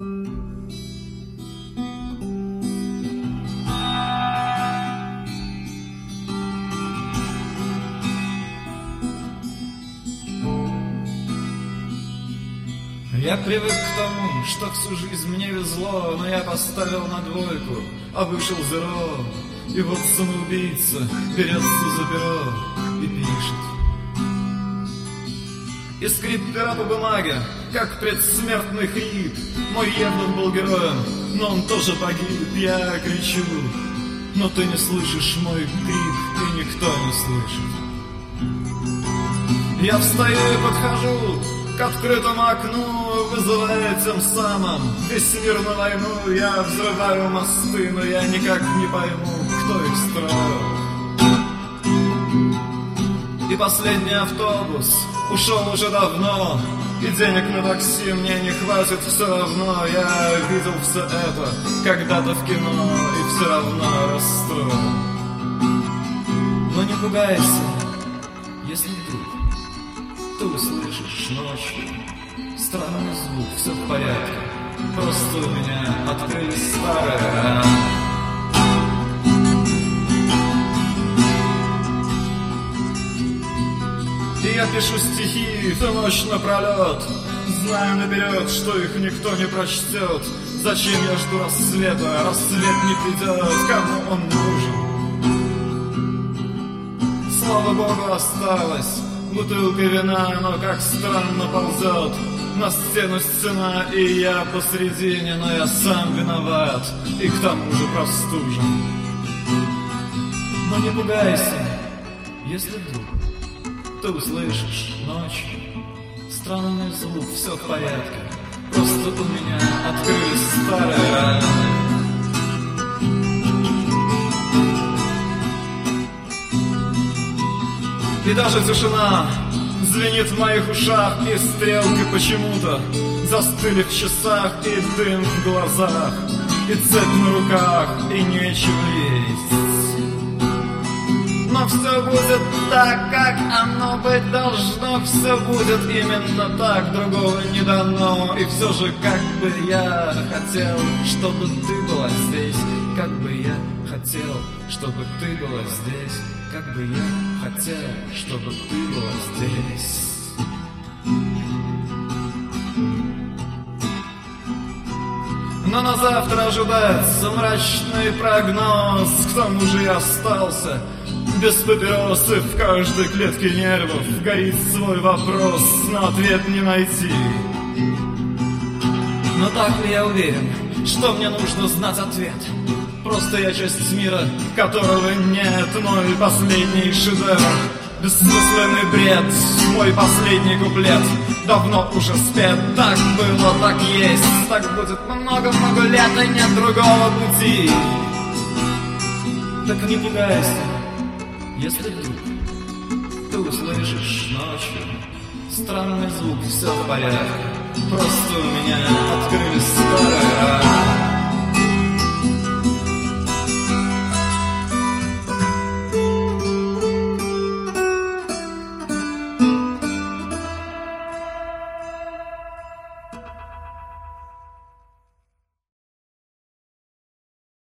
Я привык к тому, что всю жизнь мне везло, но я поставил на двойку, а вышел зеро. И вот самоубийца берется за перо и пишет. И скрип пера по бумаге, как предсмертный хрип. Мой Евнух был героем, но он тоже погиб. Я кричу, но ты не слышишь мой крик, и никто не слышит. Я встаю и подхожу к открытому окну, вызывая тем самым весь мир на войну. Я взрываю мосты, но я никак не пойму, кто их строил. И последний автобус ушел уже давно, и денег на такси мне не хватит все равно. Я видел все это когда-то в кино, и все равно расстроен. Но не пугайся, если вдруг ты услышишь ночью странный звук, все в порядке. Просто у меня открылись старые раны. И я пишу стихи всю ночь напролет, зная наперед, что их никто не прочтет. Зачем я жду рассвета? Рассвет не придет, кому он нужен? Слава Богу, осталось бутылка вина, но как странно ползет на стену стена, и я посредине, но я сам виноват, и к тому же простужен. Но не пугайся, если вдруг ты услышишь ночью странный звук, все в порядке, просто у меня открылись старые раны. И даже тишина звенит в моих ушах, и стрелки почему-то застыли в часах, и дым в глазах, и цепь на руках, и нечего есть. Но все будет так, как оно быть должно, все будет именно так, другого не дано. И все же, как бы я хотел, чтобы ты была здесь, как бы я хотел, чтобы ты была здесь, как бы я хотел, чтобы ты была здесь. Но на завтра ожидается мрачный прогноз, к тому же я остался без папиросы, в каждой клетке нервов горит свой вопрос, но ответ не найти. Но так ли я уверен, что мне нужно знать ответ? Просто я часть мира, которого нет, мой последний шедевр, бессмысленный бред, мой последний куплет давно уже спет. Так было, так есть, так будет много-много лет, и нет другого пути. Так не пугайся, если вдруг ты услышишь ночью странный звук, все в порядке, просто у меня открылись старые раны.